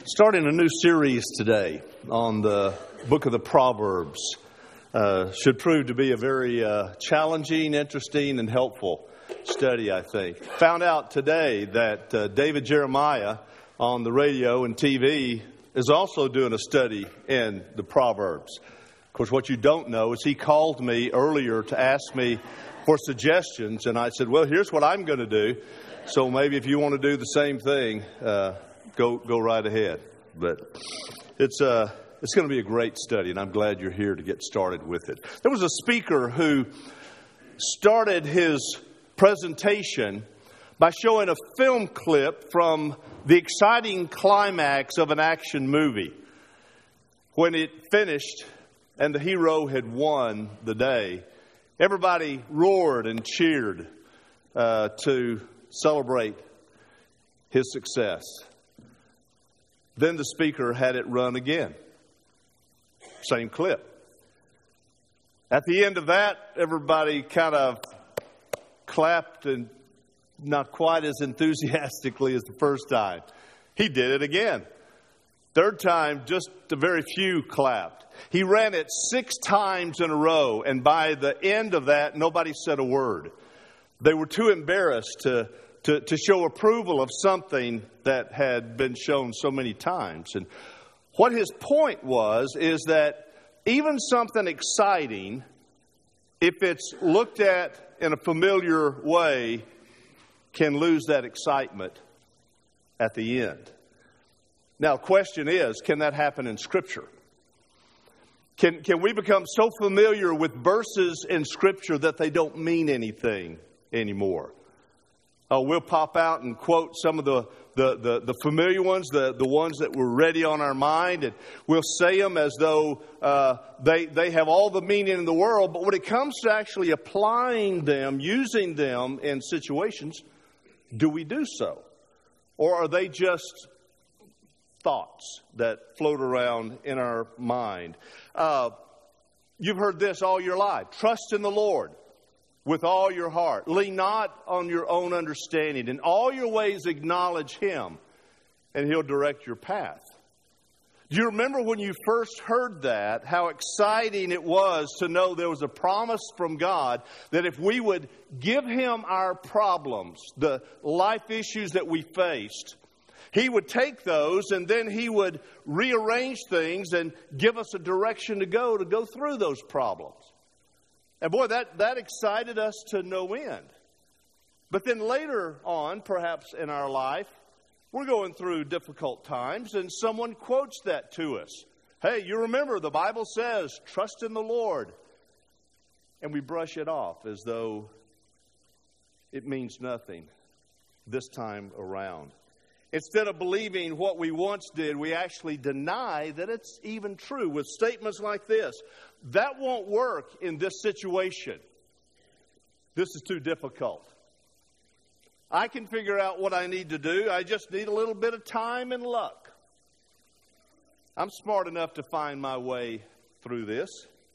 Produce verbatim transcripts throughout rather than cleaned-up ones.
Starting a new series today on the book of the Proverbs. Uh, should prove to be a very uh, challenging, interesting, and helpful study, I think. Found out today that uh, David Jeremiah on the radio and T V is also doing a study in the Proverbs. Of course, what you don't know is he called me earlier to ask me for suggestions, and I said, well, here's what I'm going to do. So maybe if you want to do the same thing, uh, go go right ahead. But it's uh, it's going to be a great study, and I'm glad you're here to get started with it. There was a speaker who started his presentation by showing a film clip from the exciting climax of an action movie. When it finished and the hero had won the day, everybody roared and cheered uh, to celebrate his success. Then the speaker had it run again. Same clip. At the end of that, everybody kind of clapped, and not quite as enthusiastically as the first time. He did it again. Third time, just a very few clapped. He ran it six times in a row, and by the end of that, nobody said a word. They were too embarrassed to, to, to show approval of something that had been shown so many times. And what his point was is that even something exciting, if it's looked at in a familiar way, can lose that excitement at the end. Now, the question is, can that happen in Scripture? Can, can we become so familiar with verses in Scripture that they don't mean anything anymore? Uh, we'll pop out and quote some of the, the, the, the familiar ones, the, the ones that were ready on our mind, and we'll say them as though uh, they, they have all the meaning in the world. But when it comes to actually applying them, using them in situations, do we do so? Or are they just thoughts that float around in our mind? Uh, you've heard this all your life. Trust in the Lord with all your heart. Lean not on your own understanding. In all your ways acknowledge Him, and He'll direct your path. Do you remember when you first heard that, how exciting it was to know there was a promise from God that if we would give Him our problems, the life issues that we faced, He would take those and then He would rearrange things and give us a direction to go to go through those problems. And boy, that, that excited us to no end. But then later on, perhaps in our life, we're going through difficult times and someone quotes that to us. Hey, you remember the Bible says, trust in the Lord. And we brush it off as though it means nothing this time around. Instead of believing what we once did, we actually deny that it's even true with statements like this. That won't work in this situation. This is too difficult. I can figure out what I need to do. I just need a little bit of time and luck. I'm smart enough to find my way through this.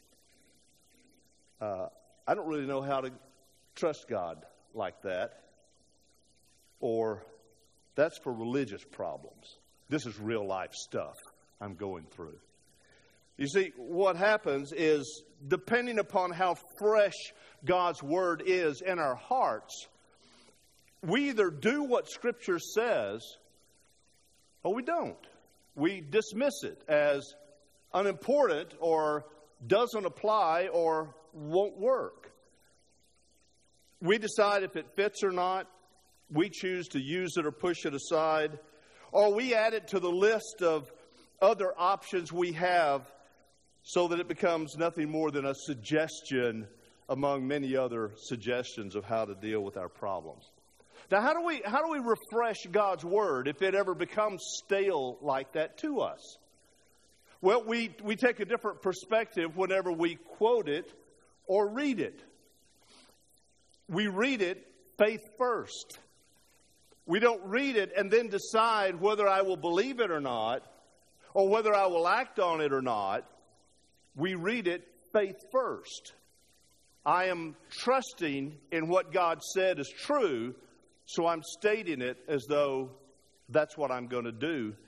Uh, I don't really know how to trust God like that. Or that's for religious problems. This is real life stuff I'm going through. You see, what happens is, depending upon how fresh God's Word is in our hearts, we either do what Scripture says or we don't. We dismiss it as unimportant or doesn't apply or won't work. We decide if it fits or not. We choose to use it or push it aside. Or we add it to the list of other options we have so that it becomes nothing more than a suggestion among many other suggestions of how to deal with our problems. Now, how do we how do we refresh God's Word if it ever becomes stale like that to us? Well, we, we take a different perspective whenever we quote it or read it. We read it faith first. We don't read it and then decide whether I will believe it or not, or whether I will act on it or not. We read it faith first. I am trusting in what God said is true, so I'm stating it as though that's what I'm going to do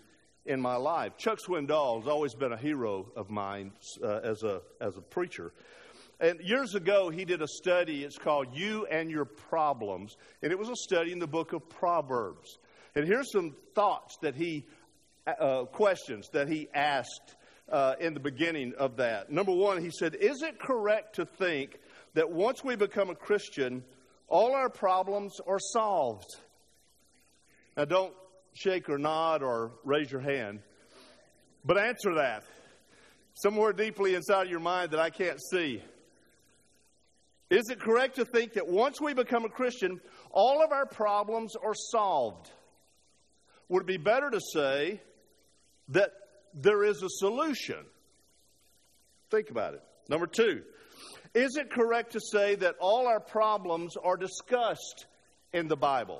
in my life. Chuck Swindoll has always been a hero of mine uh, as a as a preacher. And years ago, he did a study. It's called You and Your Problems. And it was a study in the book of Proverbs. And here's some thoughts that he, uh, questions that he asked uh, in the beginning of that. Number one, he said, is it correct to think that once we become a Christian, all our problems are solved? Now, don't shake or nod or raise your hand, but answer that somewhere deeply inside of your mind that I can't see. Is it correct to think that once we become a Christian, all of our problems are solved? Would it be better to say that there is a solution? Think about it. Number two, is it correct to say that all our problems are discussed in the Bible?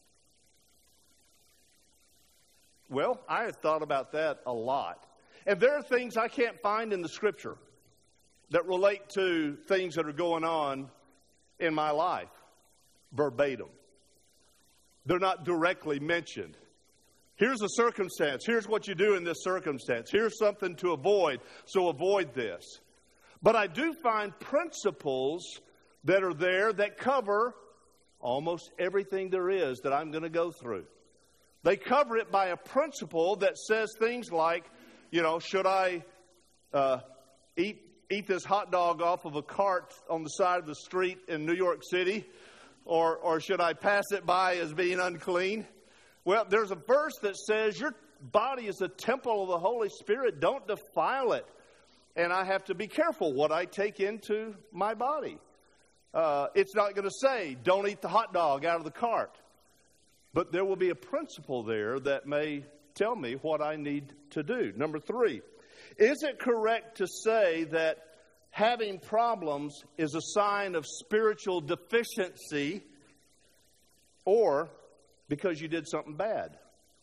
Well, I have thought about that a lot. And there are things I can't find in the Scripture that relate to things that are going on in my life, verbatim. They're not directly mentioned. Here's a circumstance. Here's what you do in this circumstance. Here's something to avoid, so avoid this. But I do find principles that are there that cover almost everything there is that I'm going to go through. They cover it by a principle that says things like, you know, should I uh, eat eat this hot dog off of a cart on the side of the street in New York City? Or, or should I pass it by as being unclean? Well, there's a verse that says your body is a temple of the Holy Spirit. Don't defile it. And I have to be careful what I take into my body. Uh, it's not going to say, don't eat the hot dog out of the cart. But there will be a principle there that may tell me what I need to do. Number three, is it correct to say that having problems is a sign of spiritual deficiency or because you did something bad?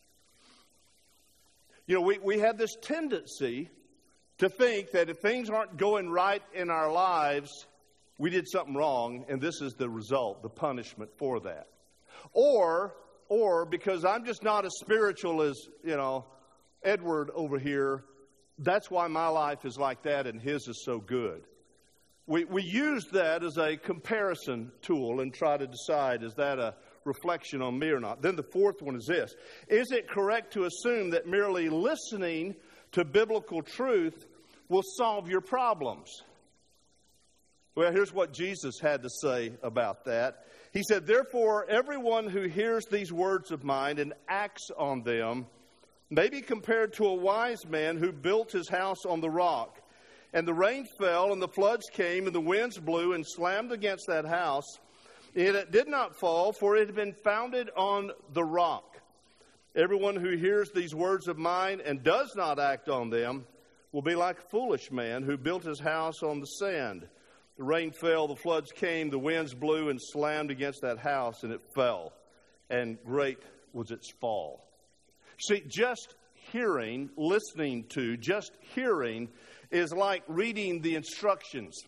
You know, we, we have this tendency to think that if things aren't going right in our lives, we did something wrong, and this is the result, the punishment for that. Or, or because I'm just not as spiritual as, you know, Edward over here, that's why my life is like that and his is so good. We we use that as a comparison tool and try to decide, is that a reflection on me or not? Then the fourth one is this. Is it correct to assume that merely listening to biblical truth will solve your problems? Well, here's what Jesus had to say about that. He said, therefore, everyone who hears these words of mine and acts on them may be compared to a wise man who built his house on the rock. And the rain fell, and the floods came, and the winds blew and slammed against that house. And it did not fall, for it had been founded on the rock. Everyone who hears these words of mine and does not act on them will be like a foolish man who built his house on the sand. The rain fell, the floods came, the winds blew and slammed against that house, and it fell. And great was its fall. See, just hearing, listening to, just hearing is like reading the instructions.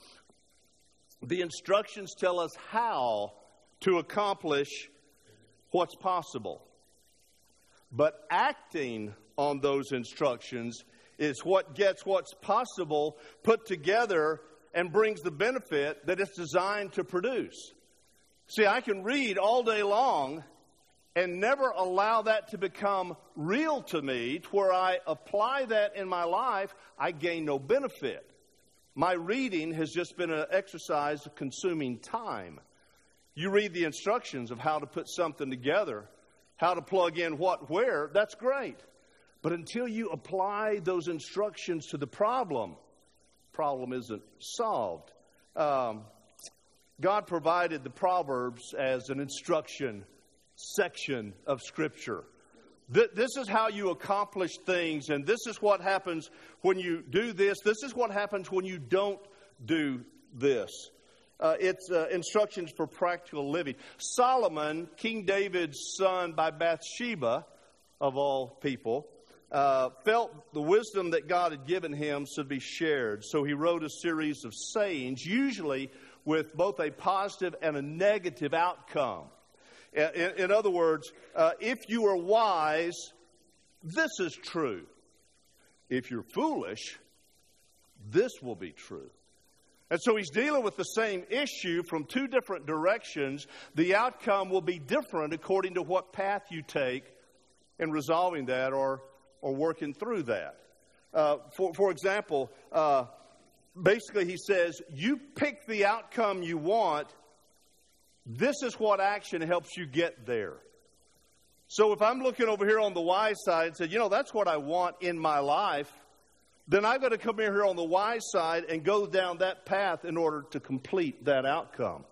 The instructions tell us how to accomplish what's possible. But acting on those instructions is what gets what's possible put together and brings the benefit that it's designed to produce. See, I can read all day long and never allow that to become real to me, to where I apply that in my life, I gain no benefit. My reading has just been an exercise of consuming time. You read the instructions of how to put something together, how to plug in what where, that's great. But until you apply those instructions to the problem, problem isn't solved. Um, God provided the Proverbs as an instruction section of Scripture. Th- this is how you accomplish things, and this is what happens when you do this. This is what happens when you don't do this. Uh, it's uh, instructions for practical living. Solomon, King David's son by Bathsheba, of all people, uh, felt the wisdom that God had given him should be shared. So he wrote a series of sayings, usually with both a positive and a negative outcome. In, in other words, uh, if you are wise, this is true. If you're foolish, this will be true. And so he's dealing with the same issue from two different directions. The outcome will be different according to what path you take in resolving that or, or working through that. Uh, for, for example, uh, basically he says, you pick the outcome you want. This is what action helps you get there. So if I'm looking over here on the wise side and say, you know, that's what I want in my life, then I've got to come in here on the wise side and go down that path in order to complete that outcome.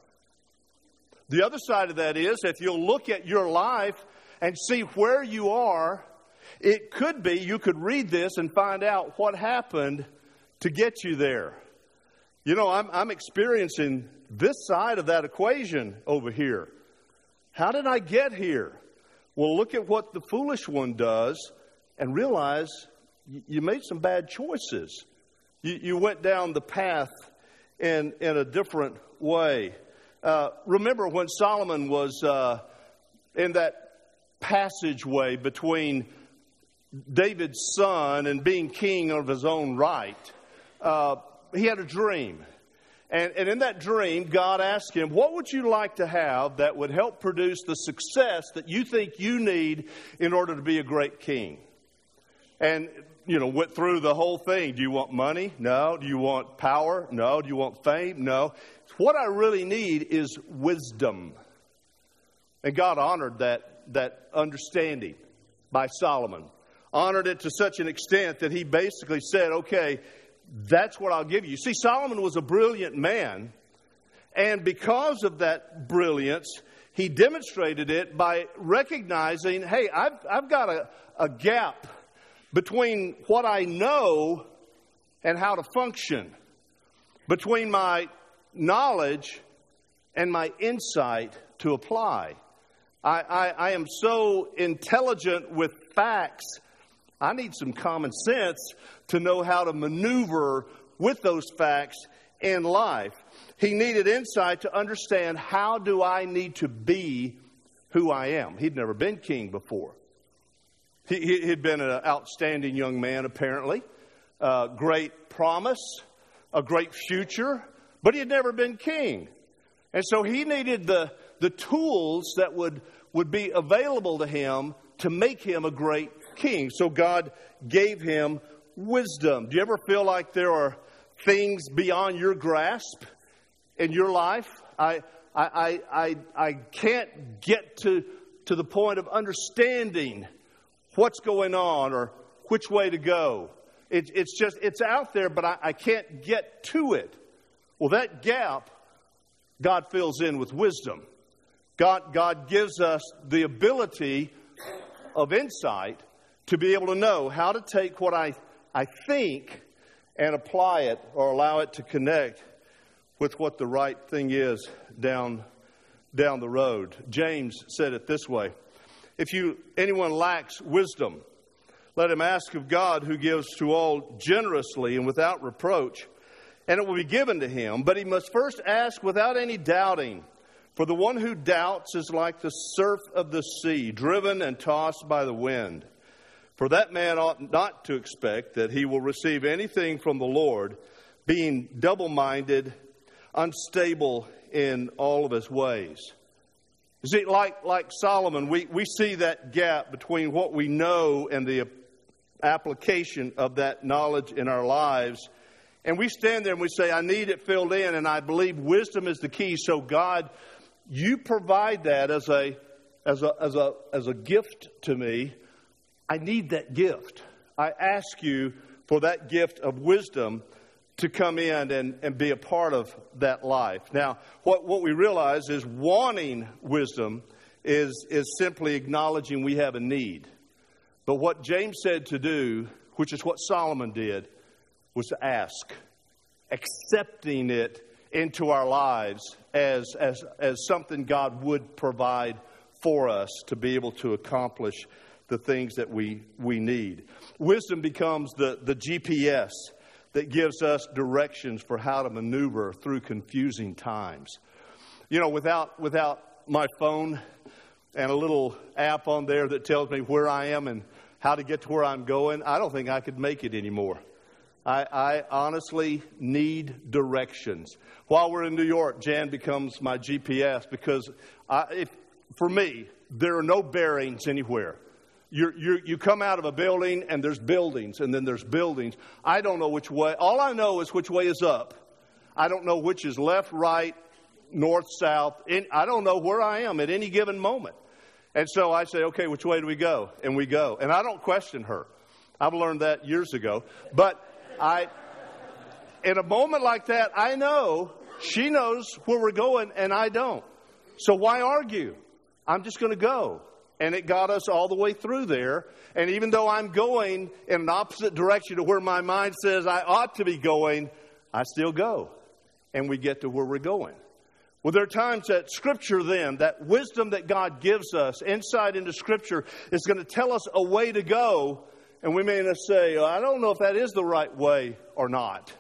The other side of that is, if you'll look at your life and see where you are, it could be you could read this and find out what happened to get you there. You know, I'm, I'm experiencing this side of that equation over here. How did I get here? Well, look at what the foolish one does and realize you made some bad choices. You, you went down the path in, in a different way. Uh, remember when Solomon was uh, in that passageway between David's son and being king of his own right, uh, he had a dream. And, and in that dream, God asked him, what would you like to have that would help produce the success that you think you need in order to be a great king? And you know, went through the whole thing. Do you want money? No. Do you want power? No. Do you want fame? No. What I really need is wisdom. And God honored that, that understanding by Solomon. Honored it to such an extent that he basically said, okay, that's what I'll give you. See, Solomon was a brilliant man. And because of that brilliance, he demonstrated it by recognizing, hey, I've, I've got a, a gap between what I know and how to function, between my knowledge and my insight to apply. I, I, I am so intelligent with facts, I need some common sense to know how to maneuver with those facts in life. He needed insight to understand, how do I need to be who I am? He'd never been king before. He, he'd been an outstanding young man, apparently. Uh, great promise, a great future, but he had never been king. And so he needed the, the tools that would, would be available to him to make him a great king. So God gave him wisdom. Do you ever feel like there are things beyond your grasp in your life? I, I, I, I, I can't get to, to the point of understanding what's going on or which way to go. It, it's just, it's out there, but I, I can't get to it. Well, that gap, God fills in with wisdom. God, God gives us the ability of insight to be able to know how to take what I, I think and apply it or allow it to connect with what the right thing is down, down the road. James said it this way: if you anyone lacks wisdom, let him ask of God, who gives to all generously and without reproach, and it will be given to him. But he must first ask without any doubting. For the one who doubts is like the surf of the sea, driven and tossed by the wind. For that man ought not to expect that he will receive anything from the Lord, being double-minded, unstable in all of his ways. You see, like, like Solomon, we, we see that gap between what we know and the application of that knowledge in our lives. And we stand there and we say, I need it filled in, and I believe wisdom is the key. So God, you provide that as a as a as a as a gift to me. I need that gift. I ask you for that gift of wisdom to come in and, and be a part of that life. Now, what, what we realize is wanting wisdom is, is simply acknowledging we have a need. But what James said to do, which is what Solomon did, was to ask, accepting it into our lives as, as, as something God would provide for us to be able to accomplish the things that we, we need. Wisdom becomes the, the G P S that gives us directions for how to maneuver through confusing times. You know, without without my phone and a little app on there that tells me where I am in how to get to where I'm going, I don't think I could make it anymore. I, I honestly need directions. While we're in New York, Jan becomes my G P S because I, if, for me, there are no bearings anywhere. You're, you're, you come out of a building and there's buildings and then there's buildings. I don't know which way. All I know is which way is up. I don't know which is left, right, north, south. In, I don't know where I am at any given moment. And so I say, okay, which way do we go? And we go. And I don't question her. I've learned that years ago. But I, in a moment like that, I know she knows where we're going and I don't. So why argue? I'm just going to go. And it got us all the way through there. And even though I'm going in an opposite direction to where my mind says I ought to be going, I still go. And we get to where we're going. Well, there are times that Scripture then, that wisdom that God gives us, insight into Scripture, is going to tell us a way to go. And we may not say, oh, I don't know if that is the right way or not.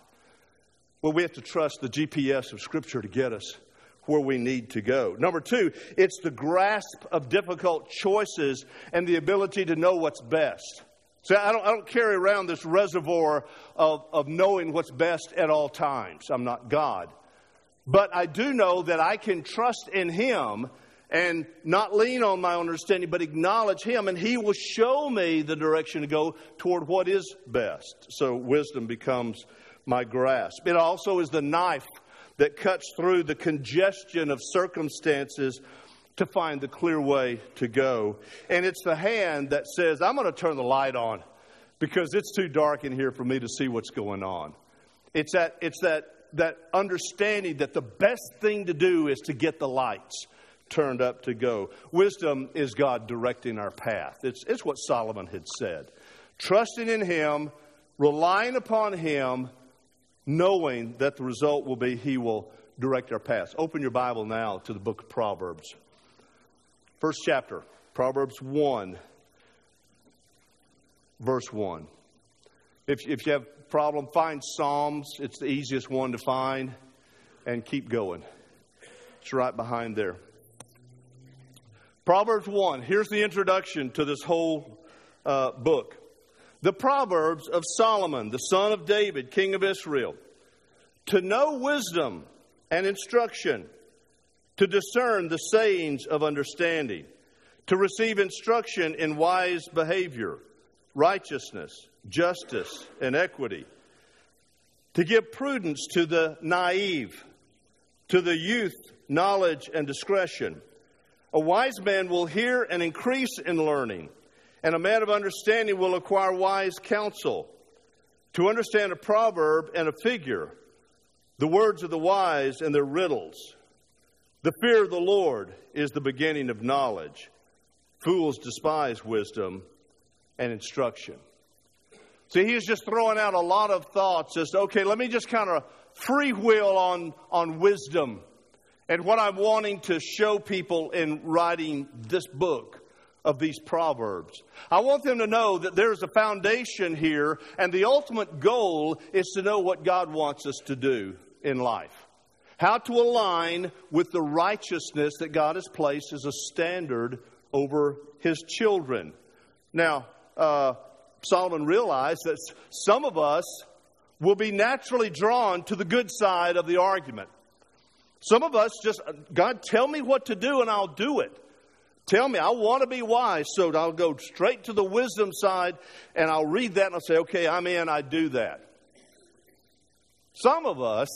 Well, we have to trust the G P S of Scripture to get us where we need to go. Number two, it's the grasp of difficult choices and the ability to know what's best. So I don't, I don't carry around this reservoir of, of knowing what's best at all times. I'm not God. But I do know that I can trust in Him and not lean on my own understanding, but acknowledge Him, and He will show me the direction to go toward what is best. So wisdom becomes my grasp. It also is the knife that cuts through the congestion of circumstances to find the clear way to go. And it's the hand that says, I'm going to turn the light on because it's too dark in here for me to see what's going on. It's that, it's that, that understanding that the best thing to do is to get the lights turned up to go. Wisdom is God directing our path. It's, it's what Solomon had said. Trusting in Him, relying upon Him, knowing that the result will be He will direct our paths. Open your Bible now to the book of Proverbs. First chapter, Proverbs one, verse one. If, if you have a problem, find Psalms. It's the easiest one to find. And keep going. It's right behind there. Proverbs one. Here's the introduction to this whole uh, book. The Proverbs of Solomon, the son of David, king of Israel. To know wisdom and instruction, to discern the sayings of understanding, to receive instruction in wise behavior, righteousness, justice, and equity, to give prudence to the naive, to the youth knowledge and discretion. A wise man will hear and increase in learning, and a man of understanding will acquire wise counsel. To understand a proverb and a figure, the words of the wise and their riddles. The fear of the Lord is the beginning of knowledge. Fools despise wisdom and instruction. See, he's just throwing out a lot of thoughts as, okay, let me just kind of freewheel on, on wisdom and what I'm wanting to show people in writing this book of these Proverbs. I want them to know that there's a foundation here, and the ultimate goal is to know what God wants us to do in life. How to align with the righteousness that God has placed as a standard over His children. Now, uh, Solomon realized that some of us will be naturally drawn to the good side of the argument. Some of us just, God, tell me what to do and I'll do it. Tell me, I want to be wise, so I'll go straight to the wisdom side and I'll read that and I'll say, okay, I'm in, I do that. Some of us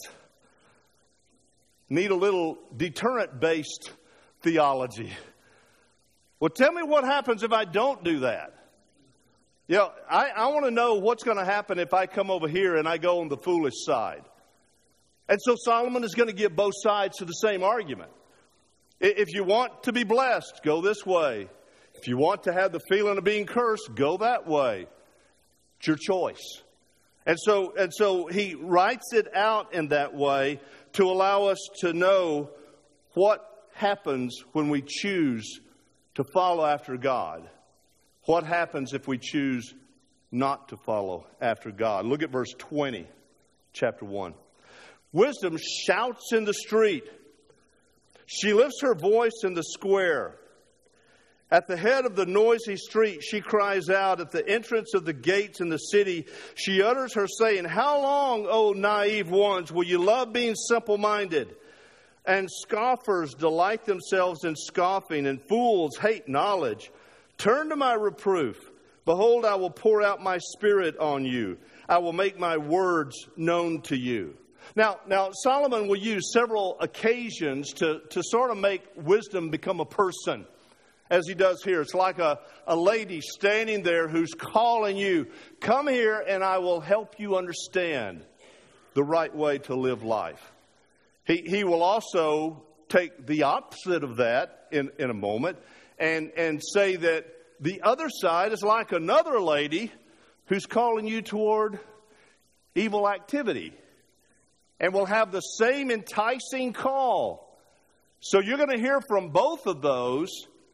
need a little deterrent-based theology. Well, tell me what happens if I don't do that. You know, I, I want to know what's going to happen if I come over here and I go on the foolish side. And so Solomon is going to give both sides to the same argument. If you want to be blessed, go this way. If you want to have the feeling of being cursed, go that way. It's your choice. And so, and so he writes it out in that way to allow us to know what happens when we choose to follow after God. What happens if we choose not to follow after God? Look at verse twenty, chapter one. Wisdom shouts in the street. She lifts her voice in the square. At the head of the noisy street, she cries out. At the entrance of the gates in the city, she utters her saying, how long, O naive ones, will you love being simple-minded? And scoffers delight themselves in scoffing, and fools hate knowledge. Turn to my reproof. Behold, I will pour out my spirit on you. I will make my words known to you. Now, now Solomon will use several occasions to, to sort of make wisdom become a person, as he does here. It's like a, a lady standing there who's calling you, come here and I will help you understand the right way to live life. He, he will also take the opposite of that in, in a moment and, and say that the other side is like another lady who's calling you toward evil activity and will have the same enticing call. So you're going to hear from both of those.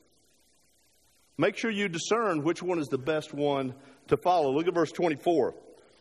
Make sure you discern which one is the best one to follow. Look at verse twenty-four.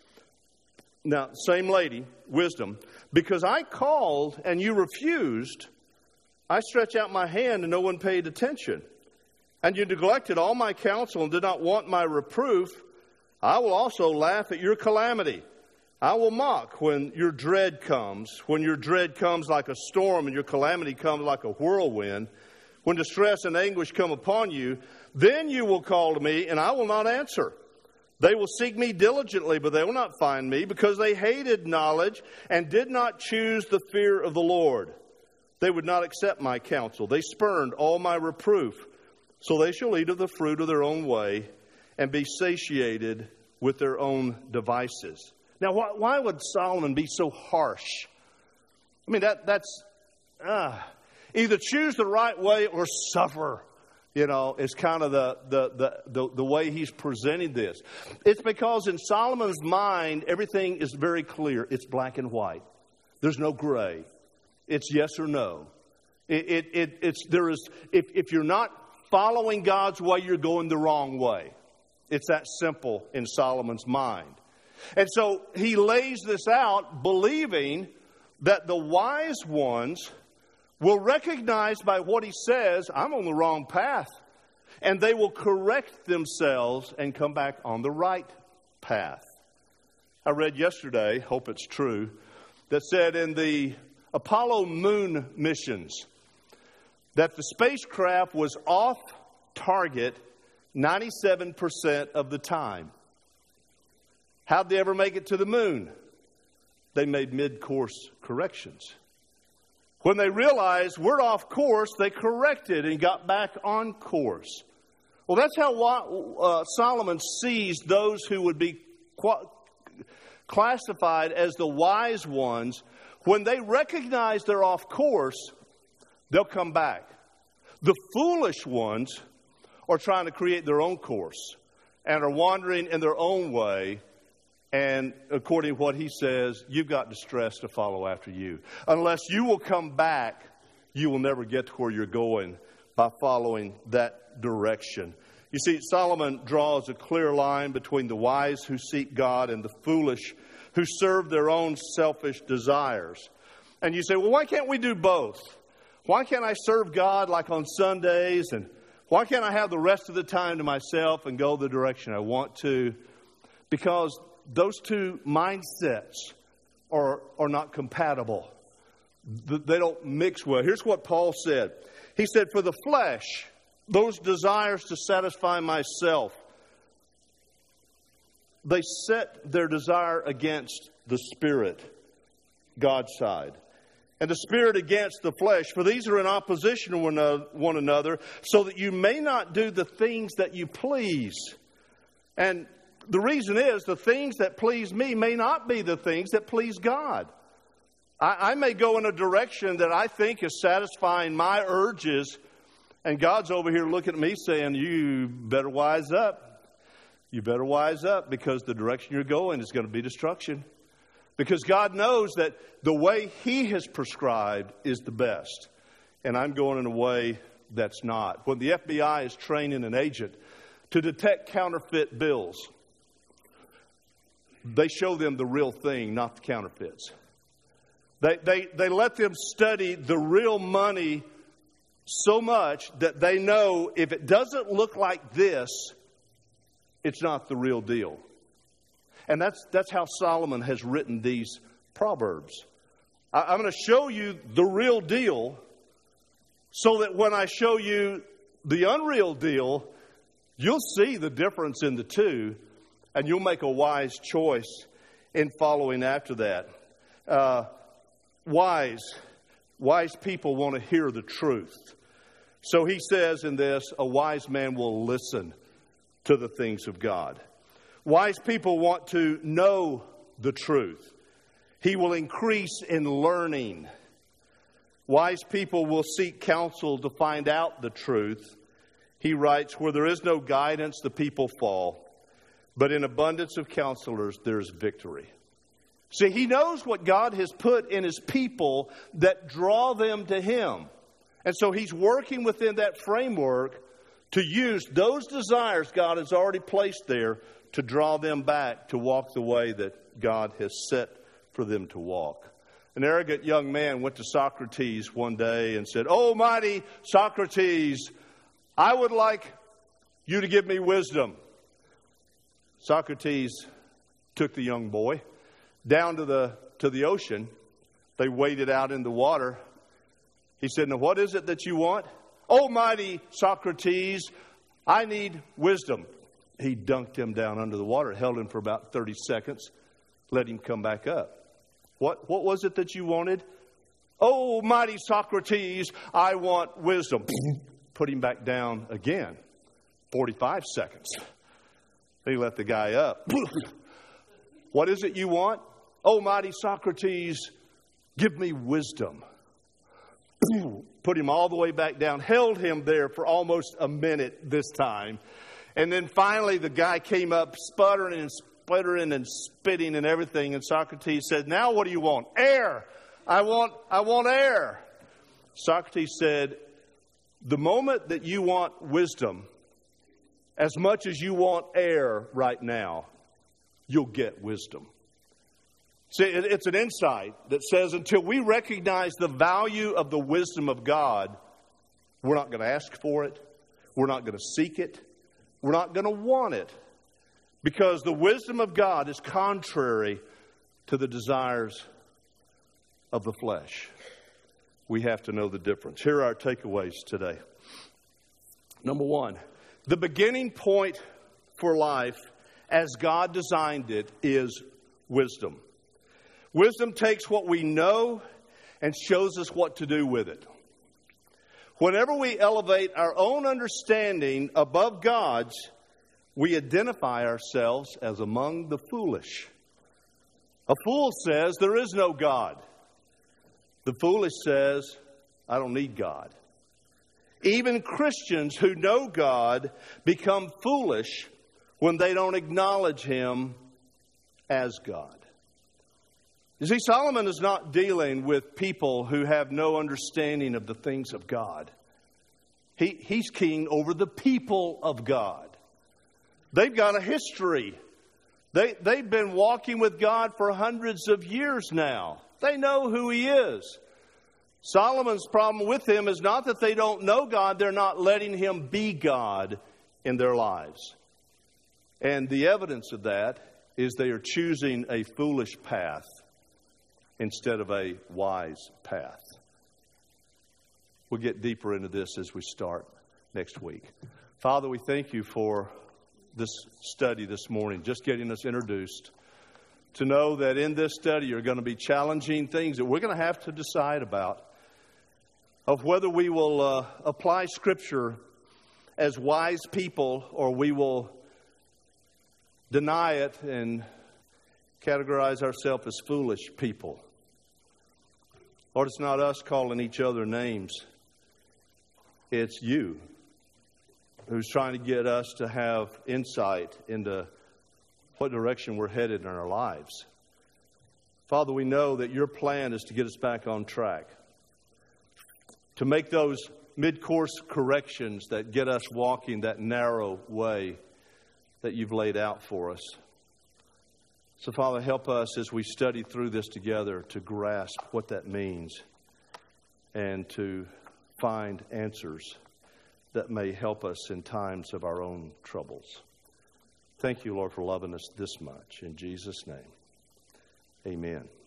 Now, same lady, wisdom. Because I called and you refused, I stretched out my hand and no one paid attention. And you neglected all my counsel and did not want my reproof. I will also laugh at your calamity. I will mock when your dread comes. When your dread comes like a storm and your calamity comes like a whirlwind. When distress and anguish come upon you, then you will call to me, and I will not answer. They will seek me diligently, but they will not find me, because they hated knowledge and did not choose the fear of the Lord. They would not accept my counsel. They spurned all my reproof. So they shall eat of the fruit of their own way and be satiated with their own devices. Now, why, why would Solomon be so harsh? I mean, that that's... Uh, Either choose the right way or suffer, you know, is kind of the, the, the, the, the way he's presenting this. It's because in Solomon's mind, everything is very clear. It's black and white. There's no gray. It's yes or no. It, it, it, it's, there is, if, if you're not following God's way, you're going the wrong way. It's that simple in Solomon's mind. And so he lays this out believing that the wise ones will recognize by what he says, I'm on the wrong path. And they will correct themselves and come back on the right path. I read yesterday, hope it's true, that said in the Apollo moon missions that the spacecraft was off target ninety-seven percent of the time. How'd they ever make it to the moon? They made mid-course corrections. When they realized we're off course, they corrected and got back on course. Well, that's how uh, Solomon sees those who would be qu- classified as the wise ones. When they recognize they're off course, they'll come back. The foolish ones are trying to create their own course and are wandering in their own way. And according to what he says, you've got distress to follow after you. Unless you will come back, you will never get to where you're going by following that direction. You see, Solomon draws a clear line between the wise who seek God and the foolish who serve their own selfish desires. And you say, well, why can't we do both? Why can't I serve God like on Sundays? And why can't I have the rest of the time to myself and go the direction I want to? Because those two mindsets are, are not compatible. They don't mix well. Here's what Paul said. He said, for the flesh, those desires to satisfy myself, they set their desire against the Spirit, God's side. And the Spirit against the flesh. For these are in opposition to one another, so that you may not do the things that you please. And the reason is the things that please me may not be the things that please God. I, I may go in a direction that I think is satisfying my urges, and God's over here looking at me saying, you better wise up. You better wise up, because the direction you're going is going to be destruction. Because God knows that the way He has prescribed is the best. And I'm going in a way that's not. When the F B I is training an agent to detect counterfeit bills, they show them the real thing, not the counterfeits. They, they, they let them study the real money so much that they know if it doesn't look like this, it's not the real deal. And that's that's how Solomon has written these Proverbs. I, I'm going to show you the real deal so that when I show you the unreal deal, you'll see the difference in the two and you'll make a wise choice in following after that. Uh, wise, wise people want to hear the truth. So he says in this, a wise man will listen to the things of God. Wise people want to know the truth. He will increase in learning. Wise people will seek counsel to find out the truth. He writes, where there is no guidance, the people fall. But in abundance of counselors, there's victory. See, he knows what God has put in his people that draw them to him. And so he's working within that framework to use those desires God has already placed there to draw them back to walk the way that God has set for them to walk. An arrogant young man went to Socrates one day and said, "Oh, mighty Socrates, I would like you to give me wisdom." Socrates took the young boy down to the to the ocean. They waded out in the water. He said, "Now what is it that you want?" "Oh, mighty Socrates, I need wisdom." He dunked him down under the water, held him for about thirty seconds, let him come back up. What, what was it that you wanted? "Oh, mighty Socrates, I want wisdom." Put him back down again, forty-five seconds. He let the guy up. "What is it you want?" "Oh, mighty Socrates, give me wisdom." Put him all the way back down, held him there for almost a minute this time. And then finally the guy came up sputtering and sputtering and spitting and everything. And Socrates said, "Now what do you want?" "Air. I want, I want air." Socrates said, "The moment that you want wisdom, as much as you want air right now, you'll get wisdom." See, it's an insight that says until we recognize the value of the wisdom of God, we're not going to ask for it. We're not going to seek it. We're not going to want it. Because the wisdom of God is contrary to the desires of the flesh. We have to know the difference. Here are our takeaways today. Number one, the beginning point for life as God designed it is wisdom. Wisdom takes what we know and shows us what to do with it. Whenever we elevate our own understanding above God's, we identify ourselves as among the foolish. A fool says there is no God. The foolish says, I don't need God. Even Christians who know God become foolish when they don't acknowledge Him as God. You see, Solomon is not dealing with people who have no understanding of the things of God. He, he's king over the people of God. They've got a history. They, they've been walking with God for hundreds of years now. They know who He is. Solomon's problem with him is not that they don't know God, they're not letting Him be God in their lives. And the evidence of that is they are choosing a foolish path instead of a wise path. We'll get deeper into this as we start next week. Father, we thank You for this study this morning, just getting us introduced. To know that in this study are going to be challenging things that we're going to have to decide about, of whether we will uh, apply Scripture as wise people or we will deny it and categorize ourselves as foolish people. Lord, it's not us calling each other names. It's You who's trying to get us to have insight into what direction we're headed in our lives. Father, we know that Your plan is to get us back on track, to make those mid-course corrections that get us walking that narrow way that You've laid out for us. So, Father, help us as we study through this together to grasp what that means and to find answers that may help us in times of our own troubles. Thank you, Lord, for loving us this much. In Jesus' name, amen.